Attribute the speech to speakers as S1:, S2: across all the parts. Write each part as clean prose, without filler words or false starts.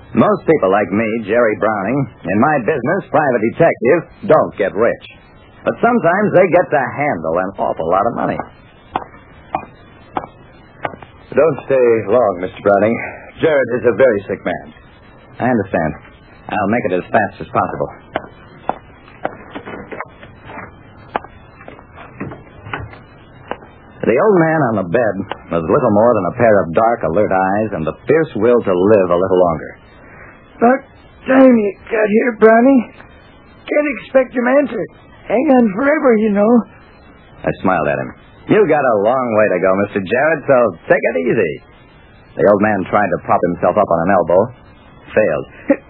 S1: Most people like me, Jerry Browning, in my business, private detective, don't get rich. But sometimes they get to handle an awful lot of money.
S2: Don't stay long, Mr. Browning. Jared is a very sick man.
S1: I understand. I'll make it as fast as possible. The old man on the bed was little more than a pair of dark, alert eyes and the fierce will to live a little longer.
S3: About time you got here, Brownie. Can't expect your man to hang on forever, you know.
S1: I smiled at him. You got a long way to go, Mr. Jarrett, so take it easy. The old man tried to prop himself up on an elbow. Failed.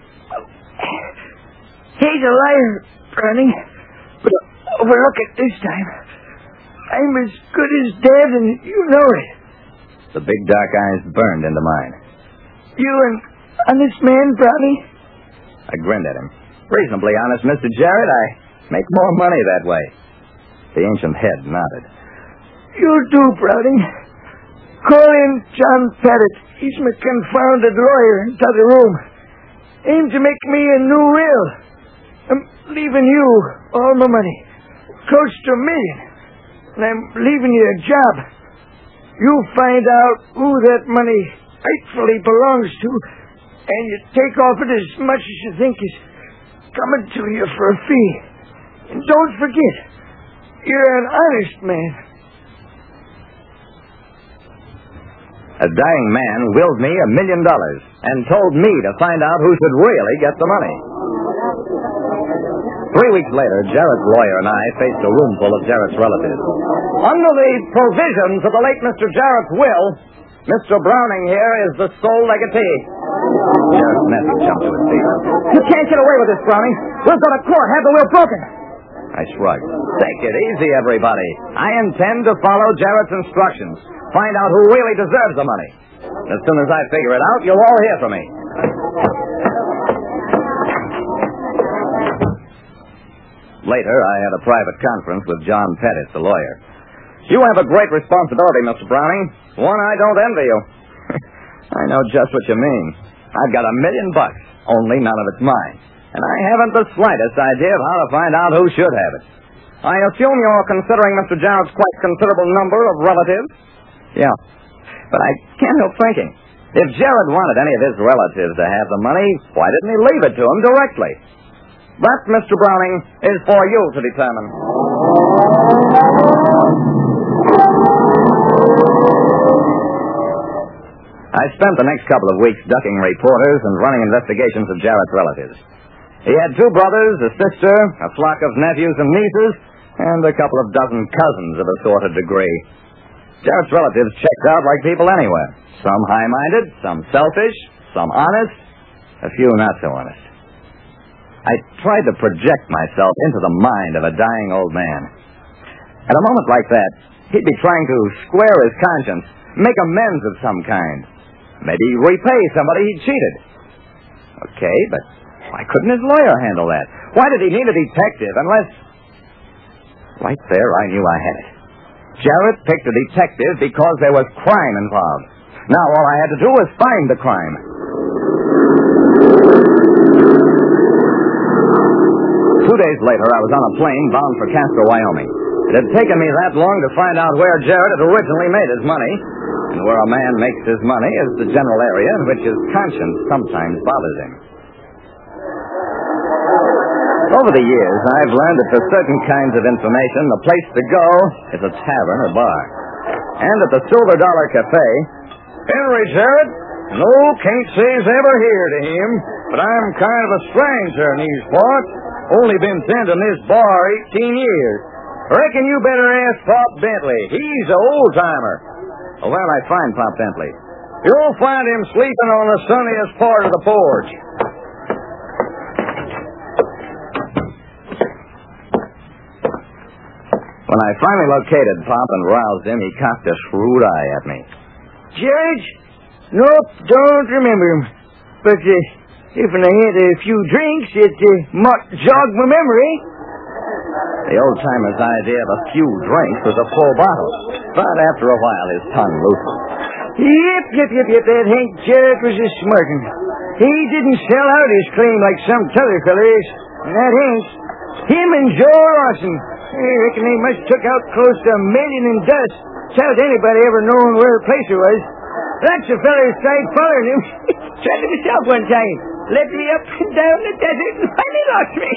S3: He's a liar, Brownie. But overlook it this time. I'm as good as dead, and you know it.
S1: The big dark eyes burned into mine.
S3: You an honest man, Brownie?
S1: I grinned at him. Reasonably honest, Mr. Jarrett. I make more money that way. The ancient head nodded.
S3: You do, Brownie. Call in John Pettit. He's my confounded lawyer in the other room. Aim to make me a new will. I'm leaving you all my money. Close to $1 million. And I'm leaving you a job. You find out who that money rightfully belongs to, and you take off it as much as you think is coming to you for a fee. And don't forget, you're an honest man.
S1: A dying man willed me $1 million and told me to find out who should really get the money. 3 weeks later, Jarrett's lawyer and I faced a room full of Jarrett's relatives. Under the provisions of the late Mr. Jarrett's will, Mr. Browning here is the sole legatee. Jarrett's nephew jumped to his feet. You can't get away with this, Browning. We'll go to court, have the will broken. I shrugged. Take it easy, everybody. I intend to follow Jarrett's instructions. Find out who really deserves the money. As soon as I figure it out, you'll all hear from me. Later, I had a private conference with John Pettit, the lawyer. You have a great responsibility, Mr. Browning. One I don't envy you. I know just what you mean. I've got $1 million, only none of it's mine. And I haven't the slightest idea of how to find out who should have it. I assume you're considering Mr. Jarrett's quite considerable number of relatives? Yeah. But I can't help thinking. If Jarrett wanted any of his relatives to have the money, why didn't he leave it to them directly? That, Mr. Browning, is for you to determine. I spent the next couple of weeks ducking reporters and running investigations of Jarrett's relatives. He had 2 brothers, a sister, a flock of nephews and nieces, and a couple of dozen cousins of assorted degree. Jarrett's relatives checked out like people anywhere. Some high-minded, some selfish, some honest, a few not so honest. I tried to project myself into the mind of a dying old man. At a moment like that, he'd be trying to square his conscience, make amends of some kind. Maybe repay somebody he'd cheated. Okay, but why couldn't his lawyer handle that? Why did he need a detective unless... Right there, I knew I had it. Jarrett picked a detective because there was crime involved. Now all I had to do was find the crime. 2 days later, I was on a plane bound for Castro, Wyoming. It had taken me that long to find out where Jarrett had originally made his money, and where a man makes his money is the general area in which his conscience sometimes bothers him. Over the years, I've learned that for certain kinds of information, the place to go is a tavern or bar. And at the Silver Dollar Cafe, Henry Jarrett, no, can't say he's ever heard of him, but I'm kind of a stranger in these parts. Only been tending this bar 18 years. Reckon you better ask Pop Bentley. He's an old-timer. Well, where'll I find Pop Bentley? You'll find him sleeping on the sunniest part of the porch. When I finally located Pop and roused him, he cocked a shrewd eye at me.
S3: George? Nope, don't remember him. But if I had a few drinks, it might jog my memory.
S1: The old-timer's idea of a few drinks was a full bottle. But after a while, his tongue loosened.
S3: Yep. That Hank Jarrett was a smart one. He didn't sell out his claim like some t'other fellers, and that ain't. Him and Joe Lawson, I reckon they must took out close to $1 million in dust without anybody ever knowing where the place was. Lots of fellers tried following him. Tried it myself one time. Led me up and down the desert and finally lost me.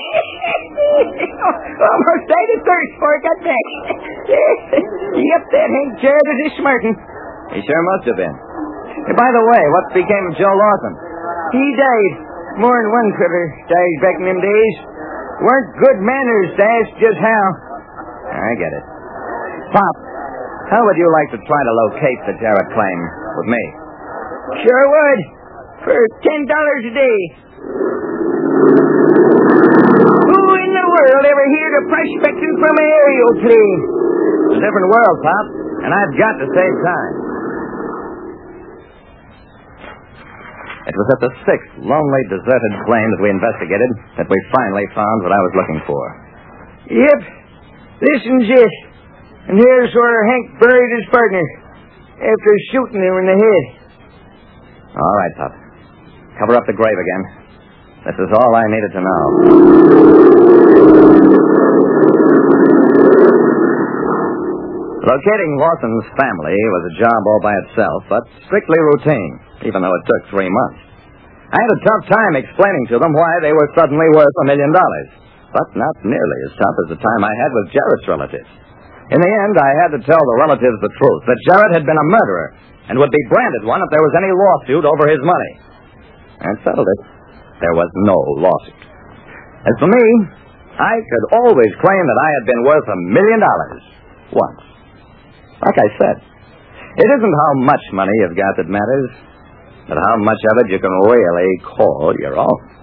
S3: Almost died of thirst before I got back. Yep, that Hank Jarrett is a smartin'.
S1: He sure must have been. Hey, by the way, what became of Joe Lawson?
S3: He died. More than one feller died back in them days. Weren't good manners to ask just how.
S1: I get it. Pop, how would you like to try to locate the Jarrett claim with me?
S3: Sure would. For $10 a day. Who in the world ever heard of prospecting from an aerial plane?
S1: It's a different world, Pop, and I've got to save time. It was at the 6th lonely, deserted claim that we investigated that we finally found what I was looking for.
S3: Yep. This is it. And here's where Hank buried his partner after shooting him in the head.
S1: All right, Pop. Cover up the grave again. This is all I needed to know. Locating Lawson's family was a job all by itself, but strictly routine, even though it took 3 months. I had a tough time explaining to them why they were suddenly worth $1 million, but not nearly as tough as the time I had with Jarrett's relatives. In the end, I had to tell the relatives the truth, that Jarrett had been a murderer and would be branded one if there was any lawsuit over his money. And settled it. There was no lawsuit. As for me, I could always claim that I had been worth $1 million once. Like I said, it isn't how much money you've got that matters, but how much of it you can really call your own.